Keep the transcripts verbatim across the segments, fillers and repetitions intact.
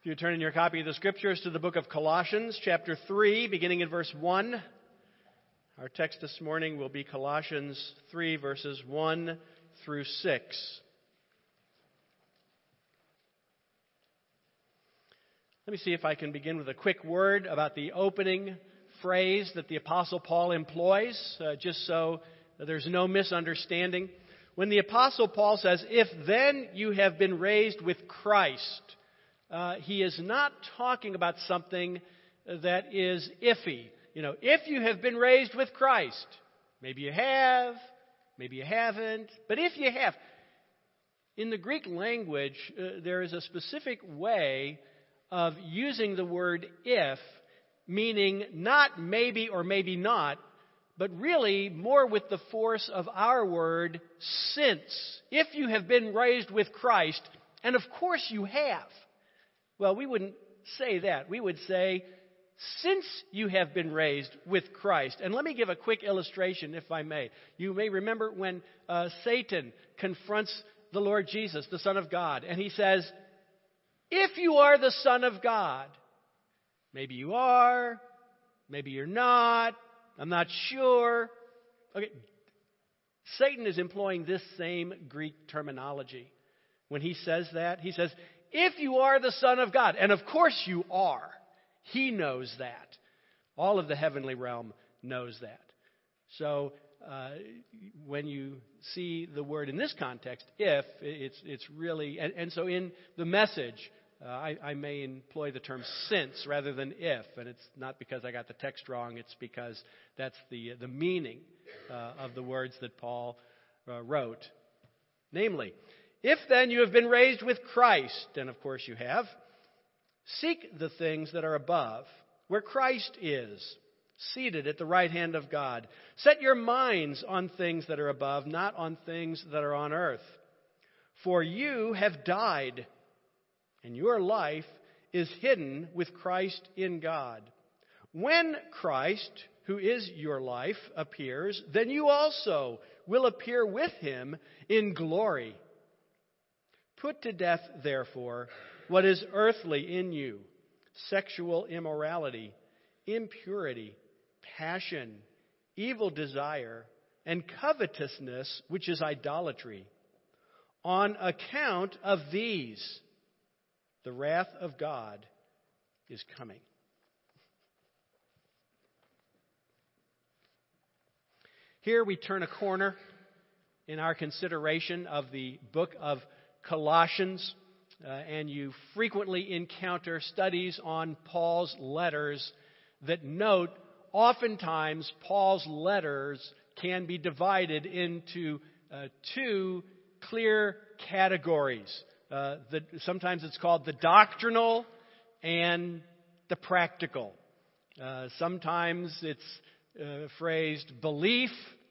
If you turn in your copy of the Scriptures to the book of Colossians, chapter three, beginning in verse one. Our text this morning will be Colossians three, verses one through six. Let me see if I can begin with a quick word about the opening phrase that the Apostle Paul employs, uh, just so there's no misunderstanding. When the Apostle Paul says, "If then you have been raised with Christ," uh, he is not talking about something that is iffy. You know, if you have been raised with Christ, maybe you have, maybe you haven't, but if you have. In the Greek language, uh, there is a specific way of using the word if, meaning not maybe or maybe not, but really more with the force of our word since. If you have been raised with Christ, and of course you have. Well, we wouldn't say that. We would say, since you have been raised with Christ. And let me give a quick illustration, if I may. You may remember when uh, Satan confronts the Lord Jesus, the Son of God, and he says, "If you are the Son of God," maybe you are, maybe you're not, I'm not sure. Okay, Satan is employing this same Greek terminology. When he says that, he says, "If you are the Son of God," and of course you are. He knows that. All of the heavenly realm knows that. So uh, when you see the word in this context, if, it's it's really, and, and so in the Message, uh, I, I may employ the term since rather than if, and it's not because I got the text wrong, it's because that's the, the meaning uh, of the words that Paul uh, wrote. Namely, if then you have been raised with Christ, and of course you have, seek the things that are above, where Christ is, seated at the right hand of God. Set your minds on things that are above, not on things that are on earth. For you have died, and your life is hidden with Christ in God. When Christ, who is your life, appears, then you also will appear with him in glory. Put to death, therefore, what is earthly in you: sexual immorality, impurity, passion, evil desire, and covetousness, which is idolatry. On account of these, the wrath of God is coming. Here we turn a corner in our consideration of the book of Colossians. Uh, and you frequently encounter studies on Paul's letters that note oftentimes Paul's letters can be divided into uh, two clear categories. Uh, the, sometimes it's called the doctrinal and the practical. Uh, sometimes it's uh, phrased belief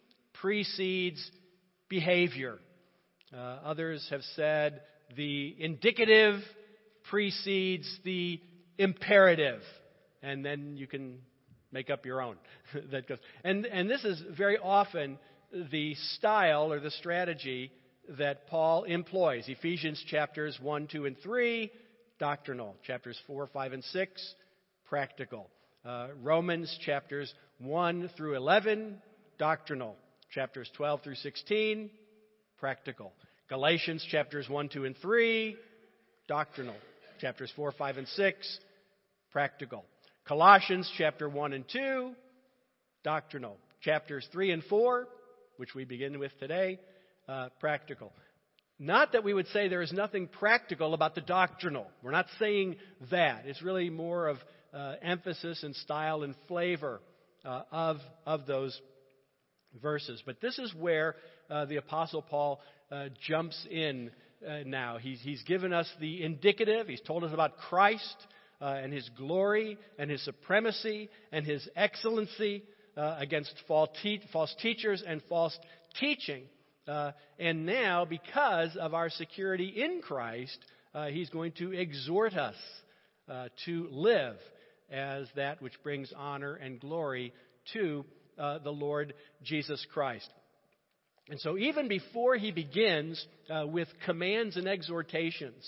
precedes behavior. Uh, others have said the indicative precedes the imperative, and then you can make up your own. that goes, and and this is very often the style or the strategy that Paul employs. Ephesians chapters one, two, and three, doctrinal. Chapters four, five, and six, practical. Uh, Romans chapters one through eleven, doctrinal. Chapters twelve through sixteen, practical. Galatians chapters one, two, and three, doctrinal. Chapters four, five, and six, practical. Colossians chapter one and two, doctrinal. Chapters three and four, which we begin with today, uh, practical. Not that we would say there is nothing practical about the doctrinal. We're not saying that. It's really more of uh, emphasis and style and flavor uh, of, of those verses. But this is where uh, the Apostle Paul uh, jumps in uh, now. He's, he's given us the indicative. He's told us about Christ uh, and his glory and his supremacy and his excellency uh, against false, te- false teachers and false teaching. Uh, and now, because of our security in Christ, uh, he's going to exhort us uh, to live as that which brings honor and glory to uh, the Lord Jesus Christ. And so even before he begins uh, with commands and exhortations,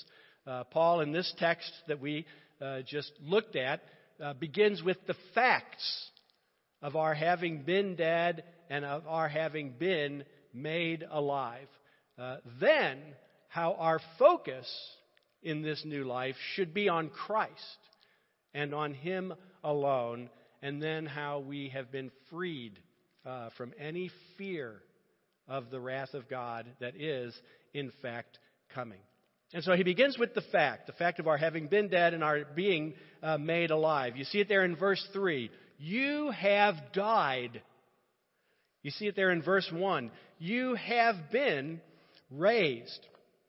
Uh, Paul, in this text that we uh, just looked at, uh, begins with the facts of our having been dead and of our having been made alive. Uh, then, how our focus in this new life should be on Christ and on Him alone, and then how we have been freed uh, from any fear of the wrath of God that is, in fact, coming. And so he begins with the fact, the fact of our having been dead and our being uh, made alive. You see it there in verse three. You have died. You see it there in verse one. You have been raised.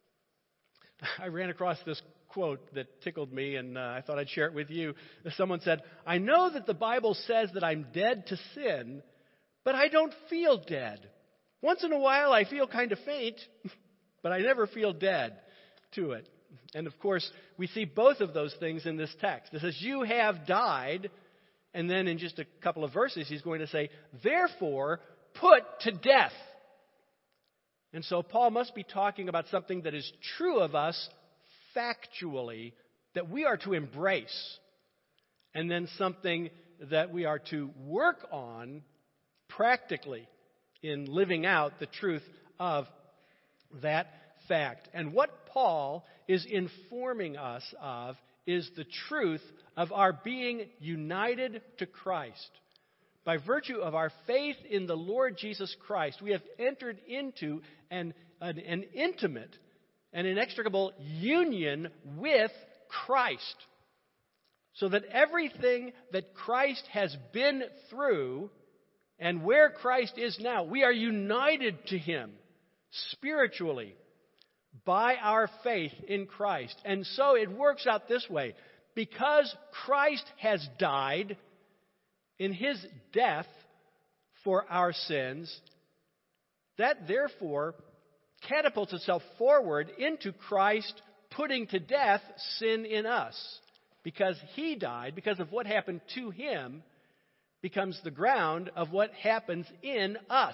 I ran across this quote that tickled me, and uh, I thought I'd share it with you. Someone said, I know that the Bible says that I'm dead to sin, but I don't feel dead. Once in a while I feel kind of faint, but I never feel dead to it. And of course, we see both of those things in this text. It says, you have died, and then in just a couple of verses he's going to say, therefore, put to death. And so Paul must be talking about something that is true of us factually, that we are to embrace, and then something that we are to work on practically in living out the truth of that fact. And what Paul is informing us of is the truth of our being united to Christ. By virtue of our faith in the Lord Jesus Christ, we have entered into an, an, an intimate and inextricable union with Christ. So that everything that Christ has been through and where Christ is now, we are united to Him spiritually by our faith in Christ. And so it works out this way. Because Christ has died in His death for our sins, that therefore catapults itself forward into Christ putting to death sin in us. Because He died, because of what happened to Him, becomes the ground of what happens in us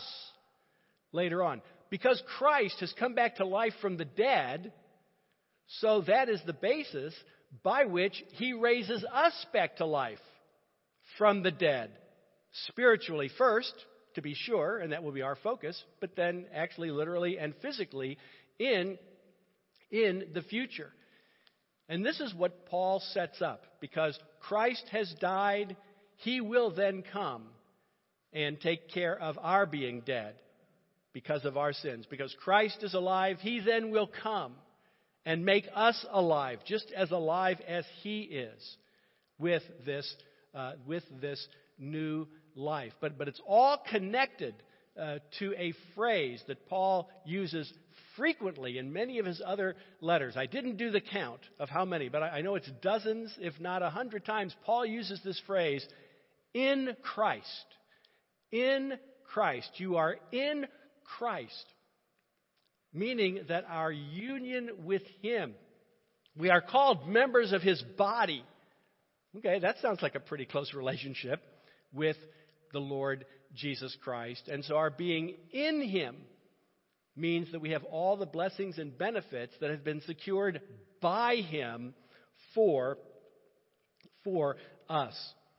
later on. Because Christ has come back to life from the dead, so that is the basis by which He raises us back to life from the dead. Spiritually first, to be sure, and that will be our focus, but then actually literally and physically in, in the future. And this is what Paul sets up. Because Christ has died, He will then come and take care of our being dead because of our sins. Because Christ is alive, He then will come and make us alive, just as alive as He is, with this, uh, with this new life. But, but it's all connected uh, to a phrase that Paul uses frequently in many of his other letters. I didn't do the count of how many, but I, I know it's dozens, if not a hundred times, Paul uses this phrase, in Christ. In Christ. You are in Christ. Meaning that our union with Him, we are called members of His body. Okay, that sounds like a pretty close relationship with the Lord Jesus Christ. And so our being in Him means that we have all the blessings and benefits that have been secured by Him for, for us.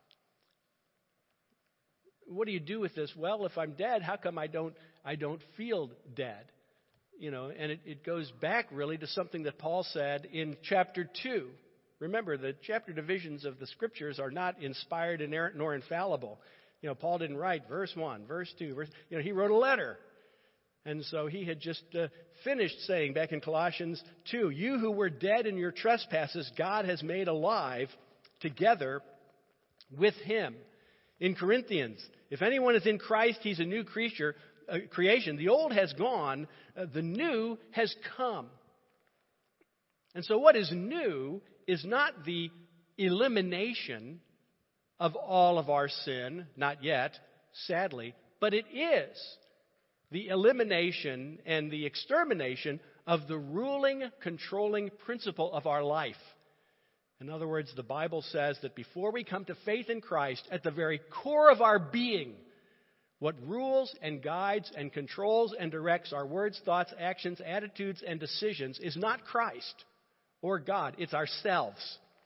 What do you do with this? Well, if I'm dead, how come I don't I don't feel dead? You know, and it, it goes back really to something that Paul said in chapter two. Remember, the chapter divisions of the Scriptures are not inspired, inerrant, nor infallible. You know, Paul didn't write verse one, verse two. Verse, you know, he wrote a letter. And so he had just uh, finished saying back in Colossians two, you who were dead in your trespasses, God has made alive together with Him. In Corinthians, if anyone is in Christ, he's a new creature, uh, creation. The old has gone, uh, the new has come. And so what is new is not the elimination of all of our sin, not yet, sadly, but it is the elimination and the extermination of the ruling, controlling principle of our life. In other words, the Bible says that before we come to faith in Christ, at the very core of our being, what rules and guides and controls and directs our words, thoughts, actions, attitudes, and decisions is not Christ or God. It's ourselves.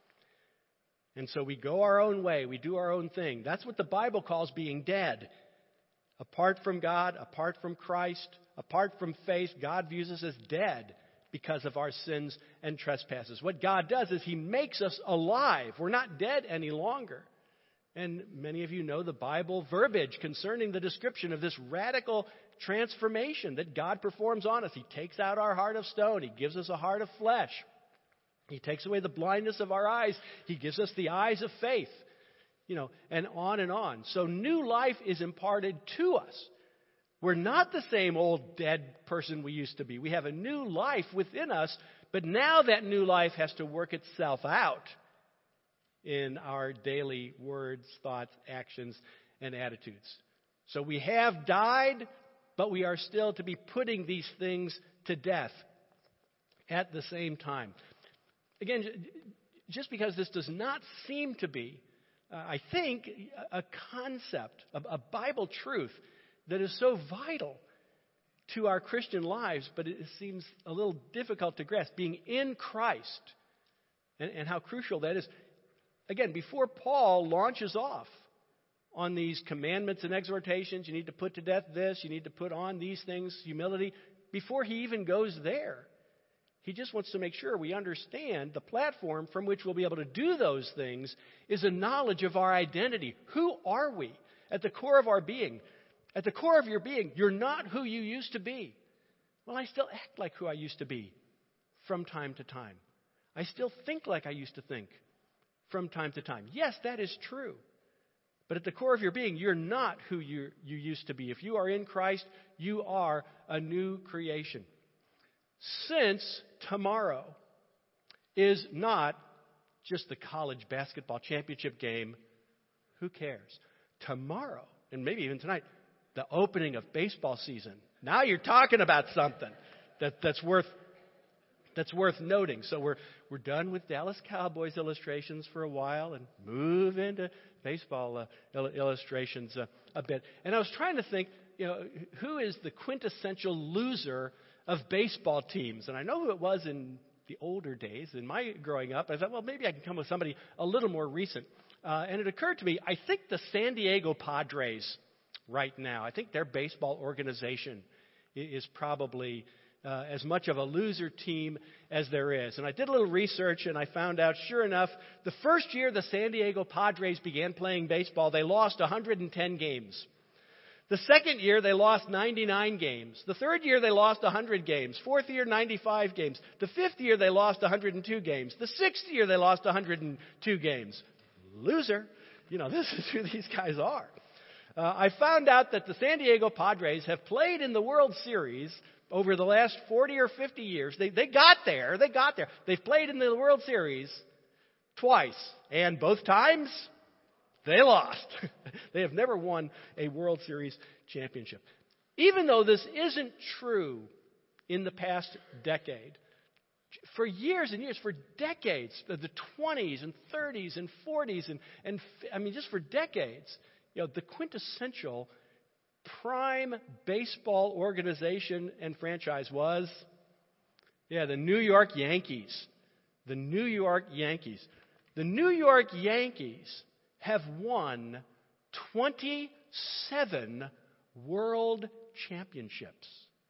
And so we go our own way. We do our own thing. That's what the Bible calls being dead. Apart from God, apart from Christ, apart from faith, God views us as dead because of our sins and trespasses. What God does is He makes us alive. We're not dead any longer. And many of you know the Bible verbiage concerning the description of this radical transformation that God performs on us. He takes out our heart of stone. He gives us a heart of flesh. He takes away the blindness of our eyes. He gives us the eyes of faith. You know, and on and on. So new life is imparted to us. We're not the same old dead person we used to be. We have a new life within us, but now that new life has to work itself out in our daily words, thoughts, actions, and attitudes. So we have died, but we are still to be putting these things to death at the same time. Again, just because this does not seem to be, uh, I think, a concept, a, a Bible truth that is so vital to our Christian lives, but it seems a little difficult to grasp, being in Christ, and, and how crucial that is. Again, before Paul launches off on these commandments and exhortations, you need to put to death this, you need to put on these things, humility, before he even goes there, he just wants to make sure we understand the platform from which we'll be able to do those things is a knowledge of our identity. Who are we? At the core of our being. At the core of your being, you're not who you used to be. Well, I still act like who I used to be from time to time. I still think like I used to think from time to time. Yes, that is true. But at the core of your being, you're not who you you used to be. If you are in Christ, you are a new creation. Since tomorrow is not just the college basketball championship game, who cares? Tomorrow, and maybe even tonight, the opening of baseball season. Now you're talking about something that, that's worth that's worth noting. So we're we're done with Dallas Cowboys illustrations for a while and move into baseball uh, il- illustrations uh, a bit. And I was trying to think, you know, who is the quintessential loser of baseball teams? And I know who it was in the older days, in my growing up. I thought, well, maybe I can come with somebody a little more recent. Uh, and it occurred to me, I think the San Diego Padres right now, I think their baseball organization is probably uh, as much of a loser team as there is. And I did a little research and I found out, sure enough, the first year the San Diego Padres began playing baseball, they lost one hundred ten games. The second year, they lost ninety-nine games. The third year, they lost one hundred games. Fourth year, ninety-five games. The fifth year, they lost one hundred two games. The sixth year, they lost one hundred two games. Loser. You know, this is who these guys are. Uh, I found out that the San Diego Padres have played in the World Series over the last forty or fifty years. They, they got there. They got there. They've played in the World Series twice. And both times, they lost. They have never won a World Series championship. Even though this isn't true in the past decade, for years and years, for decades, the twenties and thirties and forties, and, and I mean, just for decades, you know, the quintessential prime baseball organization and franchise was, yeah, the New York Yankees. The New York Yankees. The New York Yankees have won twenty-seven world championships.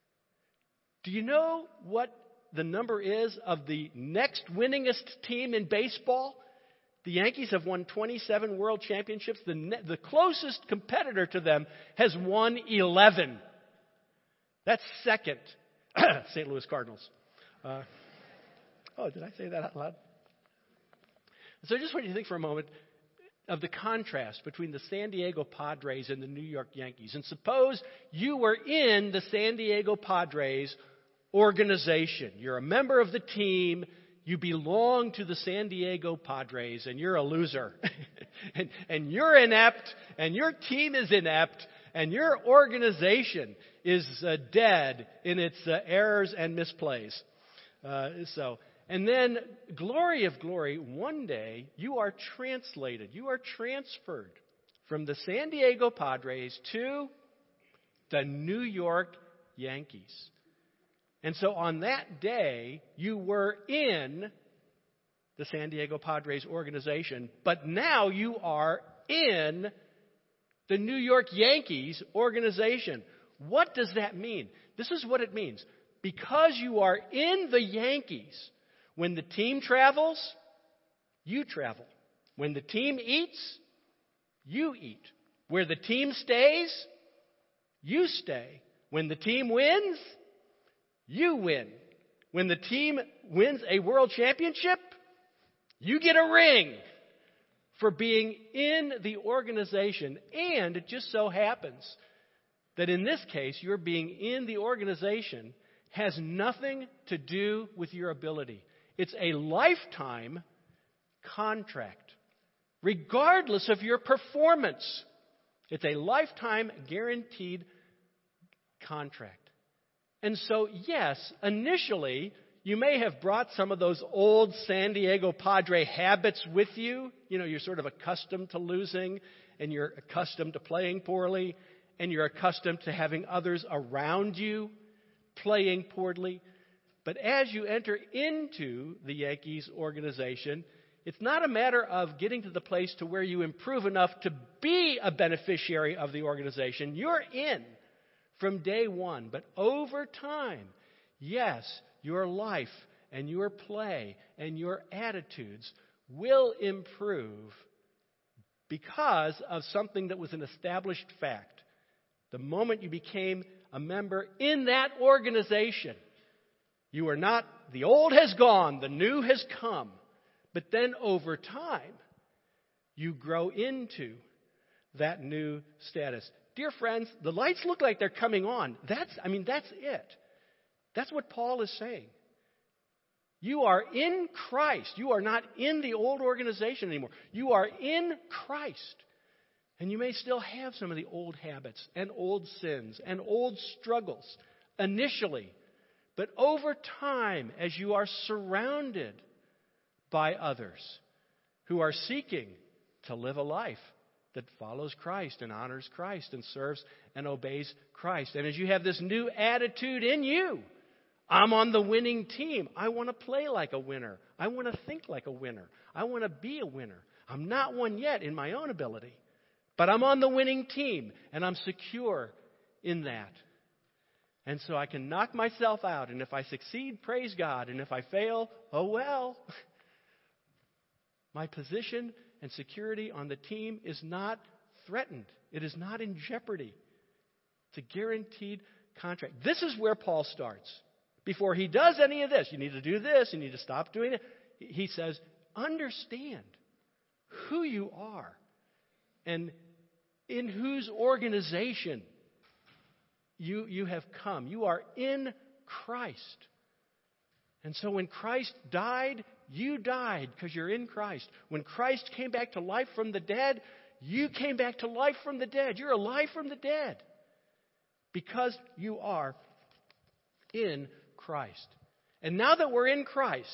Do you know what the number is of the next winningest team in baseball? The Yankees have won twenty-seven world championships. The, ne- the closest competitor to them has won eleven. That's second. Saint Louis Cardinals. Uh, oh, did I say that out loud? So I just want you to think for a moment of the contrast between the San Diego Padres and the New York Yankees. And suppose you were in the San Diego Padres organization. You're a member of the team. You belong to the San Diego Padres, and you're a loser. and, and you're inept, and your team is inept, and your organization is uh, dead in its uh, errors and misplays. Uh, so... And then, glory of glory, one day you are translated, you are transferred from the San Diego Padres to the New York Yankees. And so on that day, you were in the San Diego Padres organization, but now you are in the New York Yankees organization. What does that mean? This is what it means. Because you are in the Yankees, when the team travels, you travel. When the team eats, you eat. Where the team stays, you stay. When the team wins, you win. When the team wins a world championship, you get a ring for being in the organization. And it just so happens that in this case, your being in the organization has nothing to do with your ability. It's a lifetime contract, regardless of your performance. It's a lifetime guaranteed contract. And so, yes, initially, you may have brought some of those old San Diego Padre habits with you. You know, you're sort of accustomed to losing, and you're accustomed to playing poorly, and you're accustomed to having others around you playing poorly. But as you enter into the Yankees organization, it's not a matter of getting to the place to where you improve enough to be a beneficiary of the organization. You're in from day one. But over time, yes, your life and your play and your attitudes will improve because of something that was an established fact. The moment you became a member in that organization, you are not, the old has gone, the new has come. But then over time, you grow into that new status. Dear friends, the lights look like they're coming on. That's, I mean, that's it. That's what Paul is saying. You are in Christ. You are not in the old organization anymore. You are in Christ. And you may still have some of the old habits and old sins and old struggles initially. But over time, as you are surrounded by others who are seeking to live a life that follows Christ and honors Christ and serves and obeys Christ. And as you have this new attitude in you, I'm on the winning team. I want to play like a winner. I want to think like a winner. I want to be a winner. I'm not one yet in my own ability, but I'm on the winning team and I'm secure in that. And so I can knock myself out. And if I succeed, praise God. And if I fail, oh well. My position and security on the team is not threatened. It is not in jeopardy. It's a guaranteed contract. This is where Paul starts. Before he does any of this, you need to do this, you need to stop doing it. He says, understand who you are and in whose organization you, you have come. You are in Christ. And so when Christ died, you died because you're in Christ. When Christ came back to life from the dead, you came back to life from the dead. You're alive from the dead because you are in Christ. And now that we're in Christ,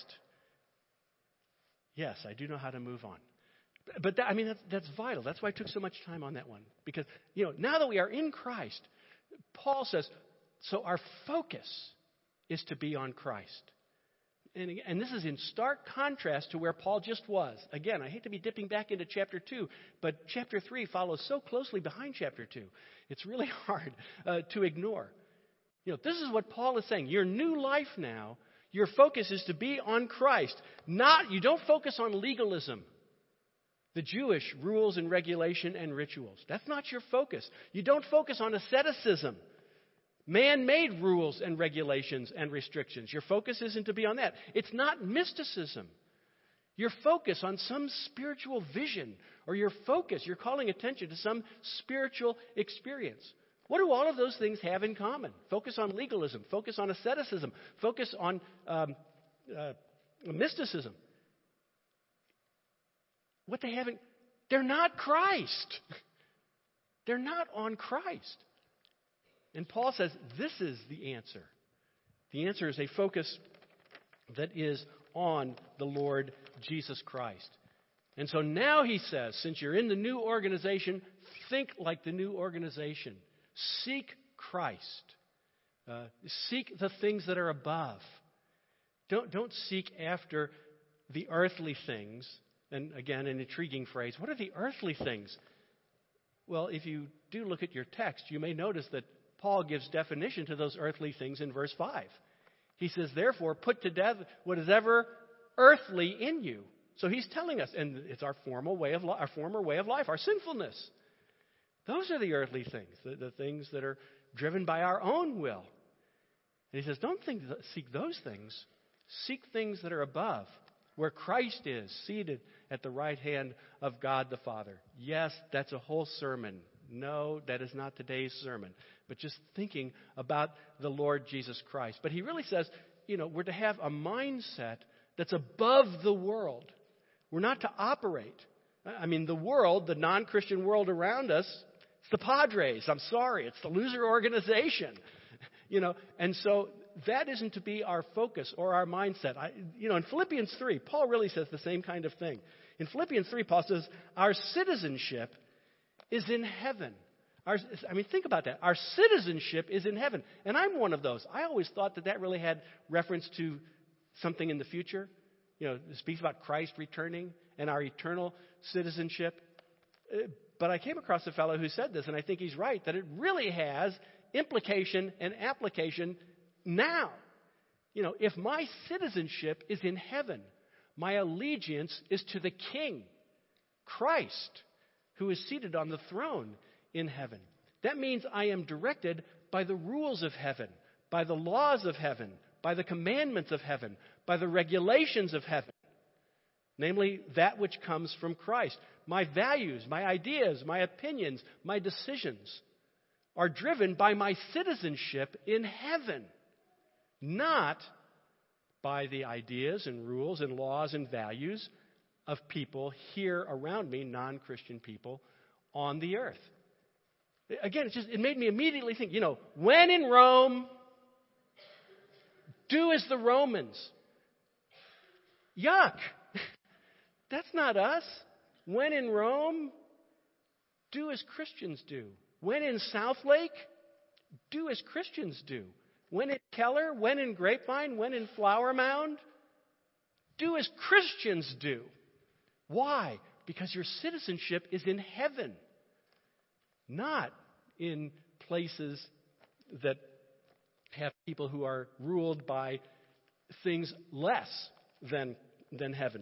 yes, I do know how to move on. But that, I mean, that's, that's vital. That's why I took so much time on that one. Because, you know, now that we are in Christ, Paul says, so our focus is to be on Christ. And, and this is in stark contrast to where Paul just was. Again, I hate to be dipping back into chapter two, but chapter three follows so closely behind chapter two. It's really hard uh, to ignore. You know, this is what Paul is saying. Your new life now, your focus is to be on Christ. Not, you don't focus on legalism, the Jewish rules and regulation and rituals. That's not your focus. You don't focus on asceticism, man-made rules and regulations and restrictions. Your focus isn't to be on that. It's not mysticism. Your focus on some spiritual vision, or your focus, you're calling attention to some spiritual experience. What do all of those things have in common? Focus on legalism, focus on asceticism, focus on um, uh, mysticism. What they haven't, they're not Christ. They're not on Christ. And Paul says this is the answer. The answer is a focus that is on the Lord Jesus Christ. And so now he says, since you're in the new organization, think like the new organization. Seek Christ. Uh, seek the things that are above. Don't, don't seek after the earthly things, and again, an intriguing phrase, what are the earthly things? Well, if you do look at your text, you may notice that Paul gives definition to those earthly things in verse five. He says, therefore, put to death what is ever earthly in you. So he's telling us, and it's our formal way of li- our former way of life, our sinfulness. Those are the earthly things, the, the things that are driven by our own will. And he says, don't think, seek those things. Seek things that are above, where Christ is, seated at the right hand of God the Father. Yes, that's a whole sermon. No, that is not today's sermon. But just thinking about the Lord Jesus Christ. But he really says, you know, we're to have a mindset that's above the world. We're not to operate. I mean, the world, the non-Christian world around us, it's the Padres. I'm sorry. It's the loser organization. You know, and so that isn't to be our focus or our mindset. I, you know, in Philippians three, Paul really says the same kind of thing. In Philippians three, Paul says, our citizenship is in heaven. Our, I mean, think about that. Our citizenship is in heaven. And I'm one of those. I always thought that that really had reference to something in the future. You know, it speaks about Christ returning and our eternal citizenship. But I came across a fellow who said this, and I think he's right, that it really has implication and application now. You know, if my citizenship is in heaven, my allegiance is to the King, Christ, who is seated on the throne in heaven. That means I am directed by the rules of heaven, by the laws of heaven, by the commandments of heaven, by the regulations of heaven, namely that which comes from Christ. My values, my ideas, my opinions, my decisions are driven by my citizenship in heaven, not by the ideas and rules and laws and values of people here around me, non-Christian people, on the earth. Again, it just it made me immediately think, you know, when in Rome, do as the Romans. Yuck. That's not us. When in Rome, do as Christians do. When in Southlake, do as Christians do. When in Keller, when in Grapevine, when in Flower Mound, do as Christians do. Why? Because your citizenship is in heaven, not in places that have people who are ruled by things less than, than heaven.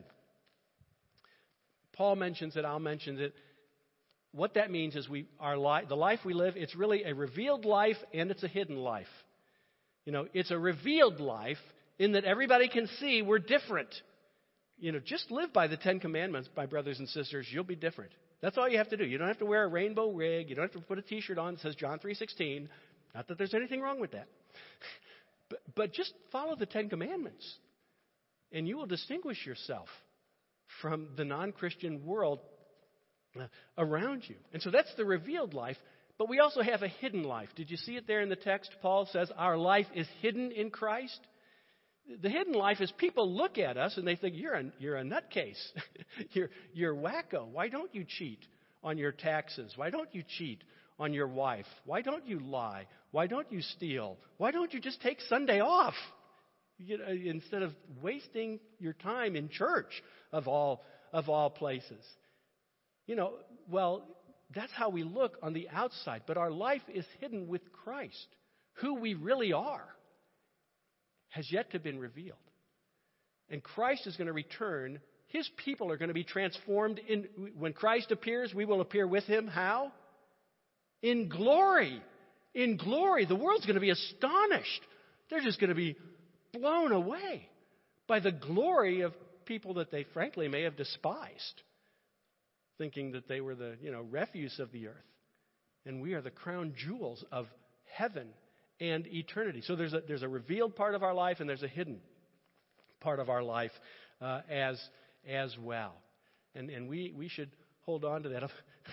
Paul mentions it, I'll mention it. What that means is we our li- the life we live, it's really a revealed life and it's a hidden life. You know, it's a revealed life in that everybody can see we're different. You know, just live by the Ten Commandments, my brothers and sisters. You'll be different. That's all you have to do. You don't have to wear a rainbow wig. You don't have to put a T-shirt on that says John three sixteen. Not that there's anything wrong with that. But, but just follow the Ten Commandments, and you will distinguish yourself from the non-Christian world around you. And so that's the revealed life. But we also have a hidden life. Did you see it there in the text? Paul says our life is hidden in Christ. The hidden life is people look at us and they think, you're a, you're a nutcase. you're, you're wacko. Why don't you cheat on your taxes? Why don't you cheat on your wife? Why don't you lie? Why don't you steal? Why don't you just take Sunday off? You know, instead of wasting your time in church of all of all places. You know, well, that's how we look on the outside. But our life is hidden with Christ. Who we really are has yet to been revealed. And Christ is going to return. His people are going to be transformed. In, when Christ appears, we will appear with him. How? In glory. In glory. The world's going to be astonished. They're just going to be blown away by the glory of people that they frankly may have despised, thinking that they were the, you know, refuse of the earth. And we are the crown jewels of heaven and eternity. So there's a there's a revealed part of our life and there's a hidden part of our life uh, as as well. And and we we should hold on to that.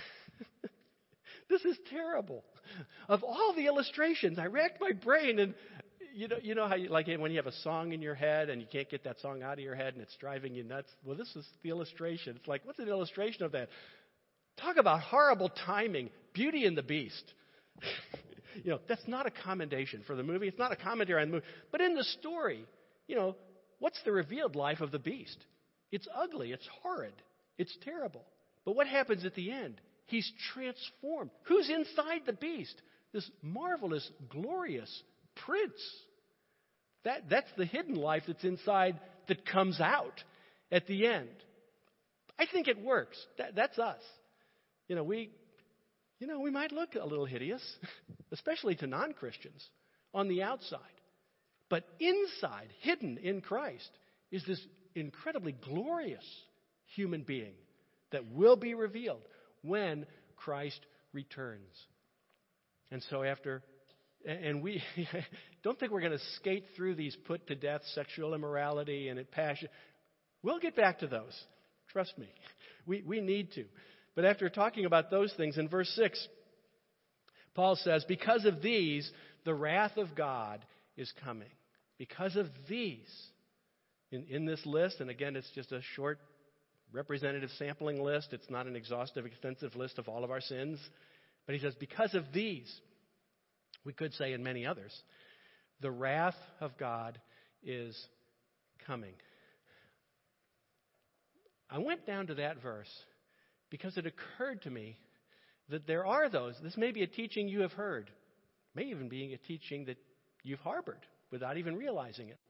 This is terrible. Of all the illustrations, I racked my brain, and you know you know how you, like when you have a song in your head and you can't get that song out of your head and it's driving you nuts. Well, this is the illustration. It's like, what's an illustration of that? Talk about horrible timing. Beauty and the Beast. You know, that's not a commendation for the movie. It's not a commentary on the movie. But in the story, you know, what's the revealed life of the beast? It's ugly. It's horrid. It's terrible. But what happens at the end? He's transformed. Who's inside the beast? This marvelous, glorious prince. That, that's the hidden life that's inside that comes out at the end. I think it works. That, that's us. You know, we, you know, we might look a little hideous, especially to non-Christians, on the outside. But inside, hidden in Christ, is this incredibly glorious human being that will be revealed when Christ returns. And so after, and we don't think we're going to skate through these put to death sexual immorality and passion. We'll get back to those. Trust me. We, we need to. But after talking about those things, in verse six, Paul says, because of these, the wrath of God is coming. Because of these. In, in this list, and again, it's just a short representative sampling list. It's not an exhaustive, extensive list of all of our sins. But he says, because of these, we could say in many others, the wrath of God is coming. I went down to that verse because it occurred to me that there are those, this may be a teaching you have heard, may even be a teaching that you've harbored without even realizing it,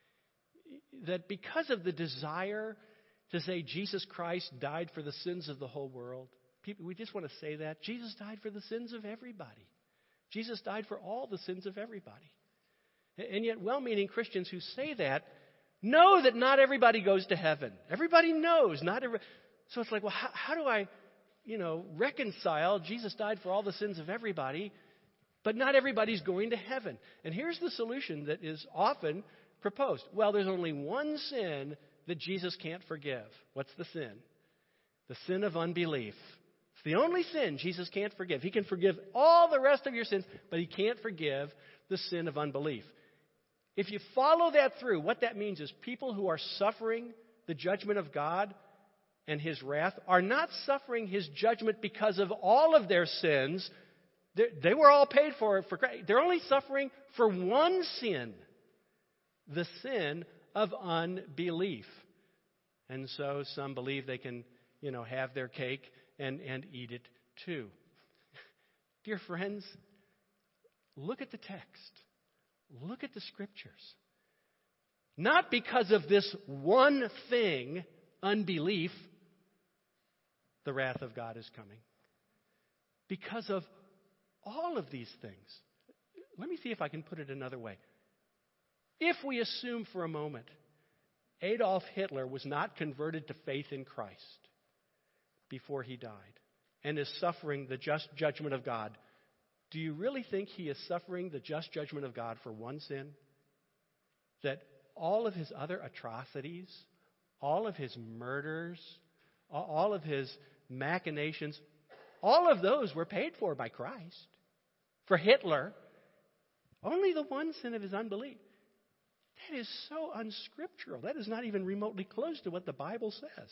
that because of the desire to say Jesus Christ died for the sins of the whole world, people, we just want to say that. Jesus died for the sins of everybody. Jesus died for all the sins of everybody. And yet well-meaning Christians who say that know that not everybody goes to heaven. Everybody knows. Not every, so it's like, well, how, how do I, you know, reconcile Jesus died for all the sins of everybody, but not everybody's going to heaven? And here's the solution that is often proposed. Well, there's only one sin that Jesus can't forgive. What's the sin? The sin of unbelief. It's the only sin Jesus can't forgive. He can forgive all the rest of your sins, but he can't forgive the sin of unbelief. If you follow that through, what that means is people who are suffering the judgment of God and his wrath are not suffering his judgment because of all of their sins. They, they were all paid for. for They're only suffering for one sin, the sin of unbelief. And so some believe they can, you know, have their cake and, and eat it too. Dear friends, look at the text. Look at the scriptures. Not because of this one thing, unbelief, the wrath of God is coming. Because of all of these things. Let me see if I can put it another way. If we assume for a moment Adolf Hitler was not converted to faith in Christ before he died and is suffering the just judgment of God, do you really think he is suffering the just judgment of God for one sin? That all of his other atrocities, all of his murders, all of his machinations, all of those were paid for by Christ. For Hitler, only the one sin of his unbelief. That is so unscriptural. That is not even remotely close to what the Bible says.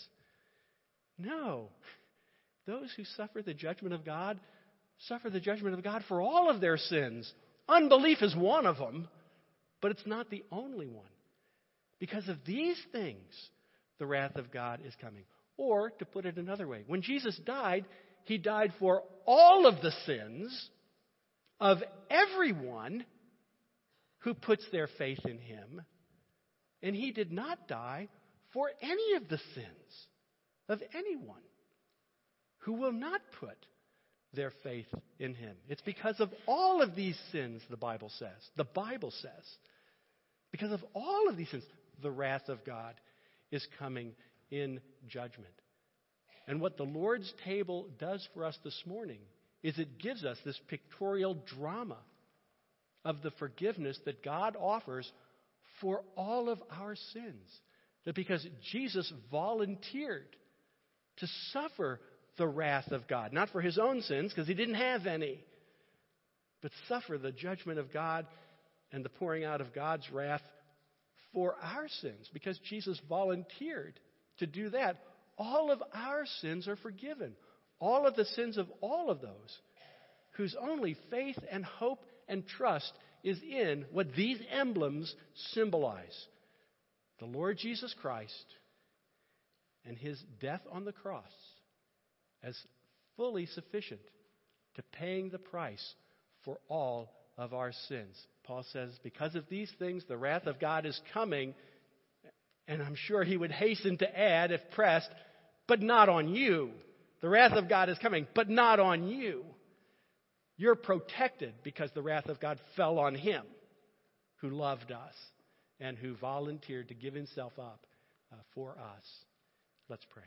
No. Those who suffer the judgment of God suffer the judgment of God for all of their sins. Unbelief is one of them, but it's not the only one. Because of these things, the wrath of God is coming. Or, to put it another way, when Jesus died, he died for all of the sins of everyone who puts their faith in him. And he did not die for any of the sins of anyone who will not put their faith in him. It's because of all of these sins, the Bible says. The Bible says. Because of all of these sins, the wrath of God is coming in judgment. And what the Lord's table does for us this morning is it gives us this pictorial drama of the forgiveness that God offers for all of our sins. That because Jesus volunteered to suffer the wrath of God, not for his own sins, because he didn't have any, but suffer the judgment of God and the pouring out of God's wrath for our sins. Because Jesus volunteered to do that, all of our sins are forgiven. All of the sins of all of those whose only faith and hope and trust is in what these emblems symbolize. The Lord Jesus Christ and his death on the cross as fully sufficient to paying the price for all of our sins. Paul says, because of these things, the wrath of God is coming, and I'm sure he would hasten to add, if pressed, but not on you. The wrath of God is coming, but not on you. You're protected because the wrath of God fell on him who loved us and who volunteered to give himself up uh, for us. Let's pray.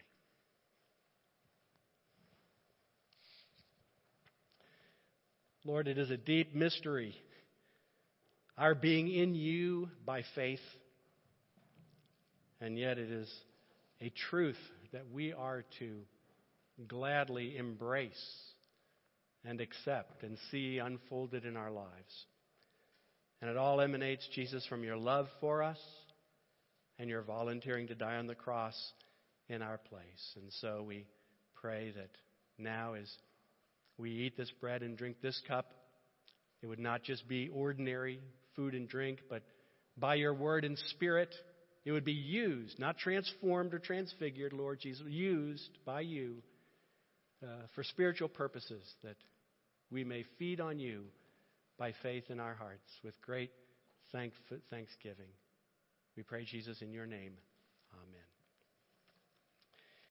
Lord, it is a deep mystery, our being in you by faith, and yet it is a truth that we are to gladly embrace and accept and see unfolded in our lives. And it all emanates, Jesus, from your love for us and your volunteering to die on the cross in our place. And so we pray that now as we eat this bread and drink this cup, it would not just be ordinary food and drink, but by your word and spirit, it would be used, not transformed or transfigured, Lord Jesus, used by you uh, for spiritual purposes, that we may feed on you by faith in our hearts with great thank- thanksgiving. We pray, Jesus, in your name. Amen.